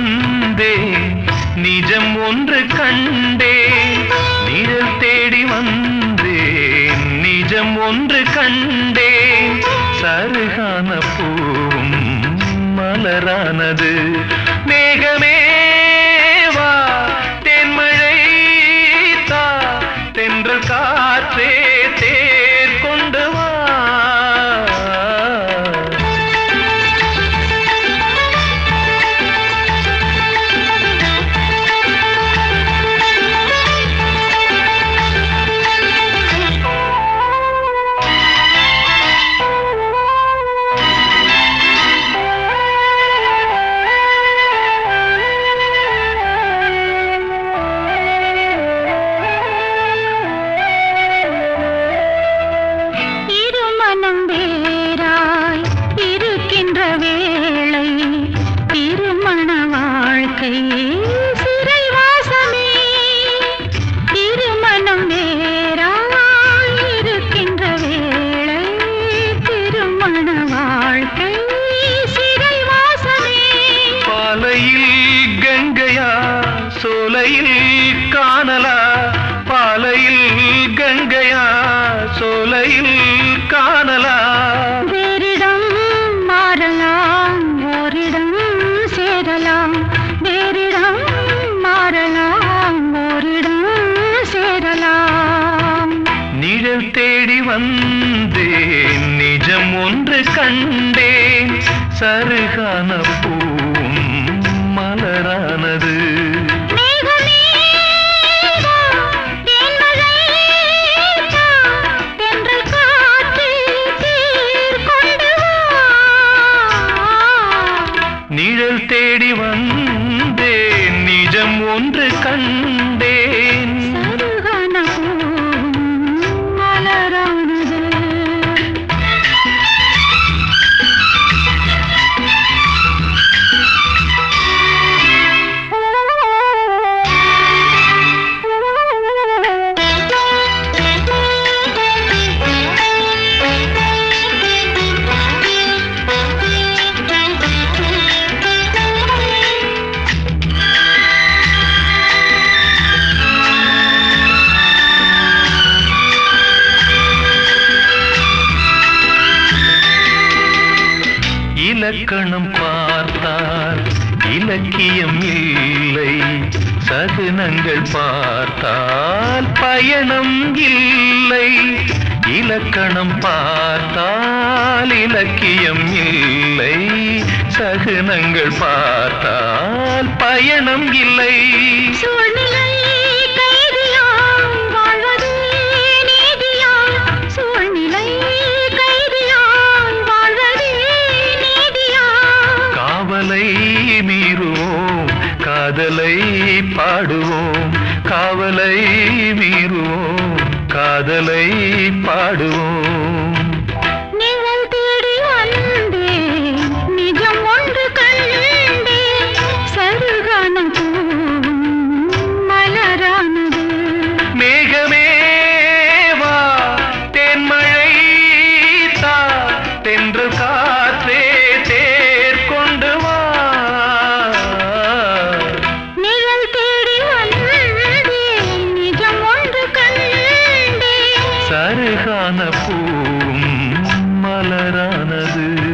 வந்தேன் நிஜம் ஒன்று கண்டேன் நிழல் தேடி வந்தேன் நிஜம் ஒன்று கண்டேன் சருகான பூவும் மலரானது மேகமே வா தென்மழை தா தென்றல் காற்றே தேர் கொண்டு வா சோலையில் காணலா பாலையில் கங்கையா சோலையில் காணலா வேறிடம் மாறலாம் ஓரிடம் சேரலாம் வேறிடம் மாறலாம் ஓரிடம் சேரலாம் நிழல் தேடி வந்தேன் நிஜம் ஒன்று கண்டேன் சருகான பூவும் மலரானது நிழல் தேடி வந்தேன் நிஜம் ஒன்று கண்டேன் சருகான பூவும் மலரானது இலக்கணம் பார்த்தால் இலக்கியம் இல்லை சகுனங்கள் பார்த்தால் பயணம் இல்லை இலக்கணம் பார்த்தால் இலக்கியம் இல்லை சகுனங்கள் பார்த்தால் பயணம் இல்லை காவலை மீறுவோம் காதலை பாடுவோம் காவலை மீறுவோம் காதலை பாடுவோம் நிழல் தேடி வந்தேன் நிஜம் ஒன்று கண்டேன் சருகான பூவும் மலரானது மேகமே வா தென்மழை தா தென்றல் காற்றே தேர் கொண்டு வா நிழல் தேடி வந்தேன் நிஜம் ஒன்று கண்டேன் சருகான பூவும் மலரானது